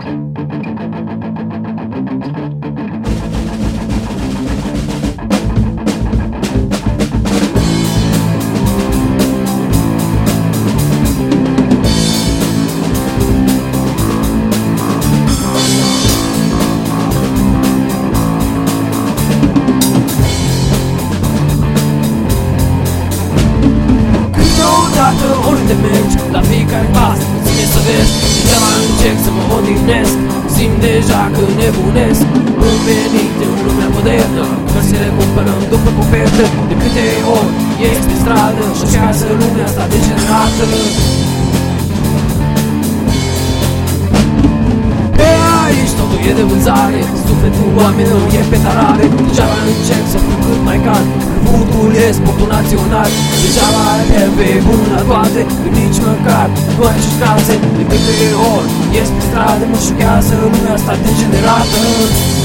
Oriunde mergi, la fiecare pas ține să vezi, degeaba încerc să mă odihnesc. Simt deja că nebunesc. Am venit în lumea modernă, cărțile cumpărăm după copertă. De câte ori ești pe stradă și șochează lumea asta degenerată. Pe aici totul e de vânzare, sufletul oamenilor e pe tarare. Degeaba încerc să fiu cât mai calm, furtul e sportul național. Degeaba e pe bun la toate, nici măcar nu ai ce șanse. De câte ori ies pe stradă, mă șochează lumea asta degenerată.